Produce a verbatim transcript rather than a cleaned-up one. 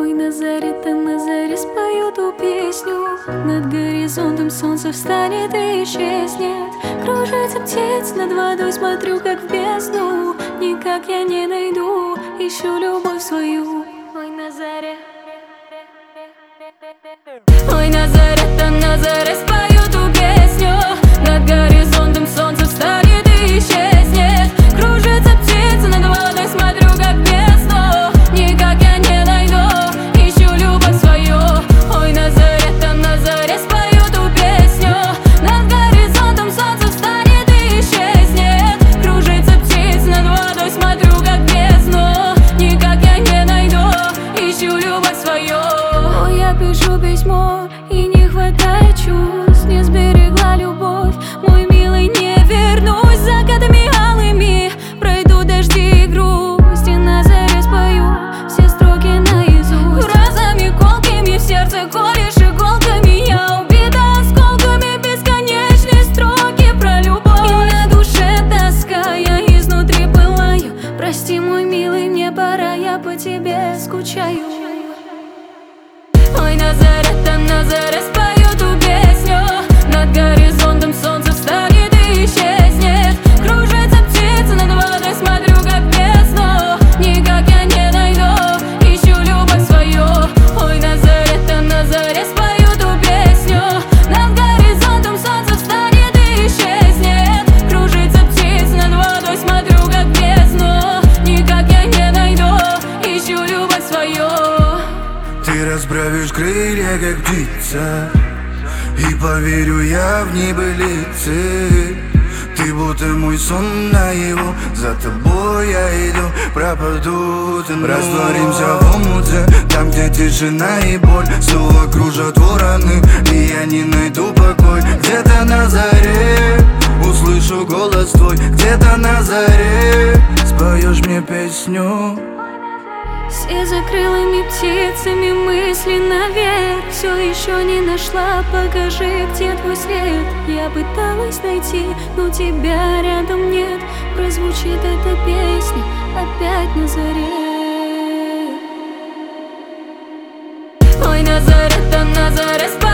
Ой, на заре, да на заре спою ту песню. Над горизонтом солнце встанет и исчезнет. Кружится птиц над водой, смотрю как в бездну. Никак я не найду, ищу любовь свою. Ой, на заре. Ой, на заре, да на заре спою ту песню. Над горизонтом солнце встанет и исчезнет. Кружится птица над водой, смотрю как в бездну. Никак я не найду, ищу любовь свою. Ой, на заре, да на заре спою ту песню. Над горизонтом солнце встанет и исчезнет. Кружится птица над водой, смотрю как в бездну. Никак я не найду, ищу любовь свою. Ой, я пишу письмо, и не хватает чувств. Не сберегла любовь, мой милый, не вернусь. Закатами алыми пройду дожди и грусть. И на заре спою все строки наизусть. Фразами колкими в сердце колешь иголками. Я убита осколками бесконечные строки про любовь. И на душе тоска, я изнутри пылаю. Прости, мой милый, мне пора, я по тебе скучаю. Ой, на заре, да на заре спою ту песню. Над горизонтом солнце встанет и исчезнет. Кружится птица над водой, смотрю как в бездну. Никак я не найду, ищу любовь свою. Ой, на заре, да на заре спою ту песню. Над горизонтом солнце встанет и исчезнет. Кружится птица над водой, смотрю как в бездну. Никак я не найду, ищу любовь свою. Ты расправишь крылья, как птица, и поверю я в небылицы. Ты будто мой сон наяву, за тобой я иду, пропаду ты. Растворимся в омуте, там, где тишина и боль. Снова кружат вороны, и я не найду покой. Где-то на заре услышу голос твой. Где-то на заре споешь мне песню. Все за крылыми птицами мысли наверх. Все еще не нашла, покажи, где твой след. Я пыталась найти, но тебя рядом нет. Прозвучит эта песня опять на заре. Ой, на заре, да на заре спать.